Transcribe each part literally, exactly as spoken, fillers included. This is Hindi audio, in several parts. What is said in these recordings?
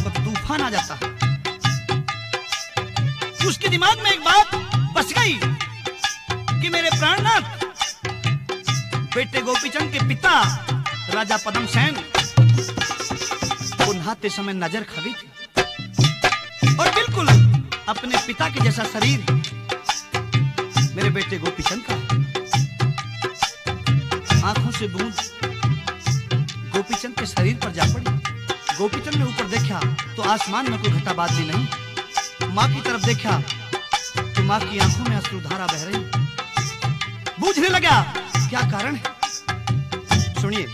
पर तूफान आ जाता है। उसके दिमाग में एक बात बस गई कि मेरे प्राणनाथ बेटे गोपीचंद के पिता राजा पद्म सेन को नहाते समय नजर खड़ी थी और बिल्कुल अपने पिता के जैसा शरीर मेरे बेटे गोपीचंद का। आंखों से बूंद गोपीचंद के शरीर पर जा पड़ी। गोपीचंद ने ऊपर देखा तो आसमान में कोई घटा बादली नहीं। माँ की तरफ देखा तो माँ की आंखों में अश्रुधारा बह रही। बूझने लगा क्या कारण है। सुनिए।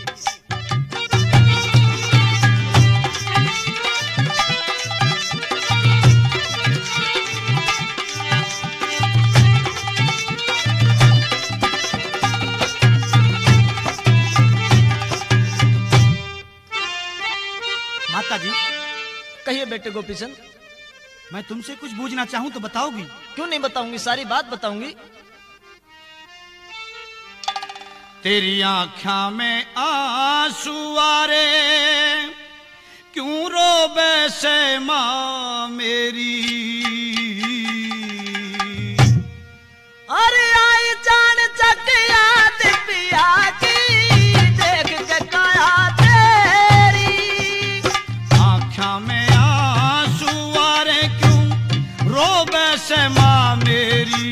माता जी, कहिए बेटे गोपीचंद। मैं तुमसे कुछ पूछना चाहूं तो बताओगी? क्यों नहीं बताऊंगी, सारी बात बताऊंगी। तेरी आँखा में आंसू आ रे, क्यों रोबे से माँ मेरी। अरे आई जान चक याद पिया की, देख के काया तेरी। आँखा में आंसू आ रे, क्यों रोबे से माँ मेरी।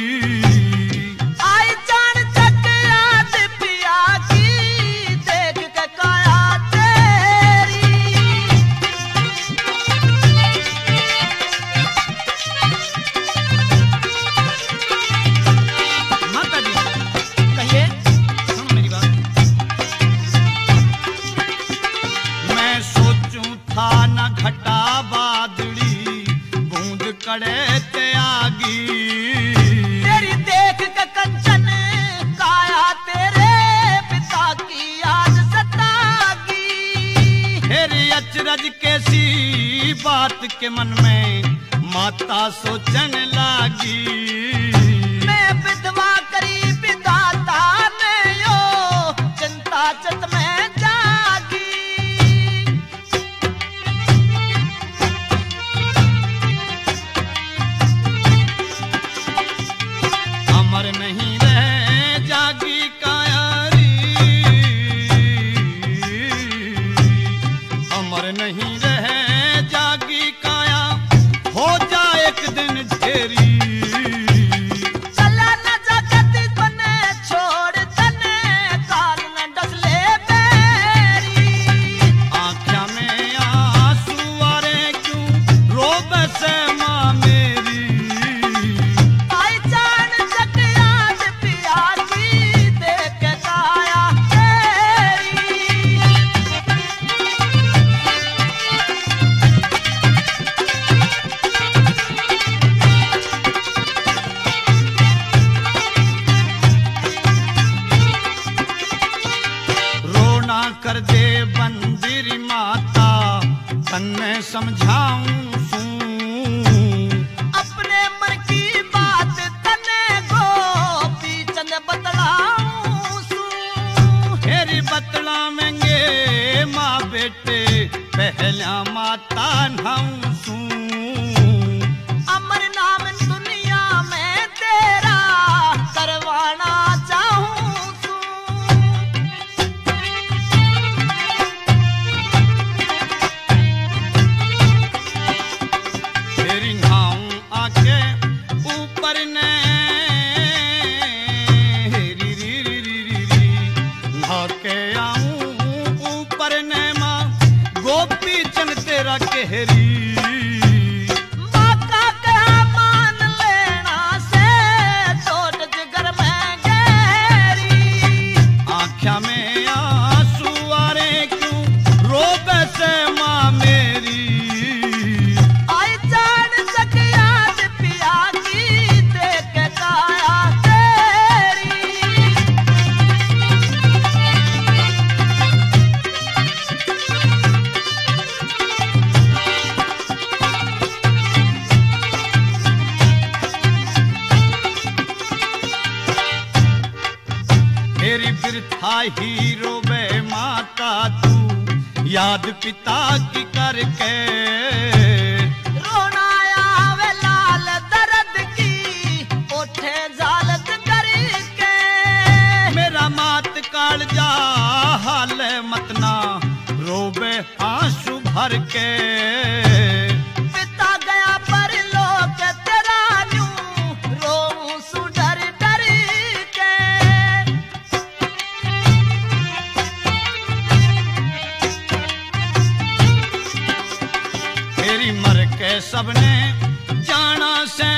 तेरी देख के कंचन काया तेरे पिता की याद सतागी। तेरी अचरज कैसी बात के मन में माता सोचन लागी। मैं विधवा करी विधाता ने यो चिंता चित में जागी। अमर नहीं रह जागी कायारी, अमर नहीं रह जागी काया, हो जाए एक दिन तेरी। चला न जगत बने छोड़ तने, काल न डसले बेरी। आँखों में आंसू आ रे, क्यों रोबे से माँ मेरी। कर दे बंदिर माता, तन्ने समझाऊं सू। अपने मन की बात तने गोपीचंद बतलाऊं सू। तेरी बतलावेंगे माँ बेटे, पहला माता नहाऊं सू। अमर नाम दुनिया में तेरा करवाना चाहूं सू। ऊपर ने री री री री री के आऊं ऊपर ने माँ गोपीचंद तेरा कहरी। माँ का कहा मान लेना से चोट जिगर में गहरी। आँखों में आंसू आ रे, क्यों रोबे से माँ मेरी। मेरी बिरथा हीरो बे माता तू, याद पिता की करके रोना आवे लाल दर्द की ओठे जालत करके मेरा मात काल जा हाल मतना रोबे आंसू भर के पिता गया पर लोक तेरा न्यू रोऊं सु डर डर के तेरी मर के सबने जाना से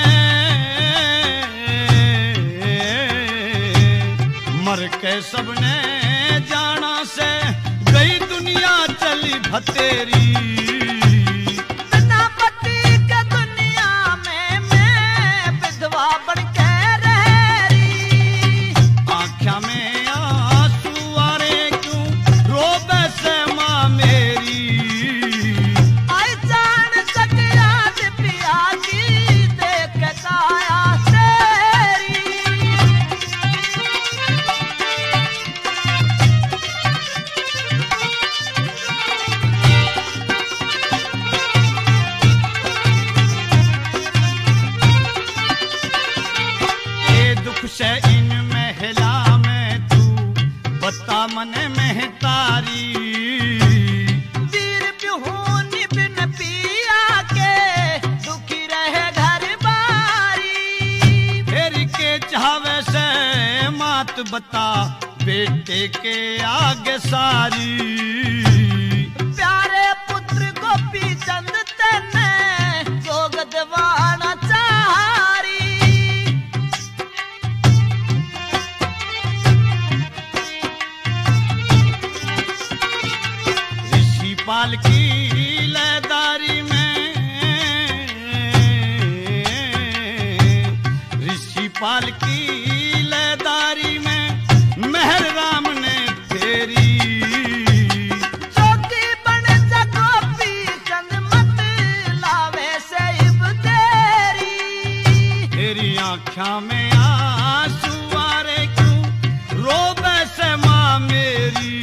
मर के सबने जाना से गई दुनिया चली भतेरी बिना पति के दुनिया में मैं विधवा बन के रह रही आँखा में आंसू आ रे क्यों रोबे से माँ मेरी आई जान सकिया पिया की देख काया तेरी ये दुख से इन महिला में तू बता मने में तारी वीर बिहूनी बिन पिया के दुखी रहे घर बारी फेर के चावे से मात बता बेटे के आगे सारी प्यारे पुत्र गोपी चंद तेने जोग दीवाना चारी ऋषि पाल की लयदारी में ऋषि पाल की लयदारी में मेहर राम ने फेरी जोगी बन जा गोपी चंद मत लावे से इब तेरी तेरी आँखा में आंसू आ रे क्यों रोबे से माँ मेरी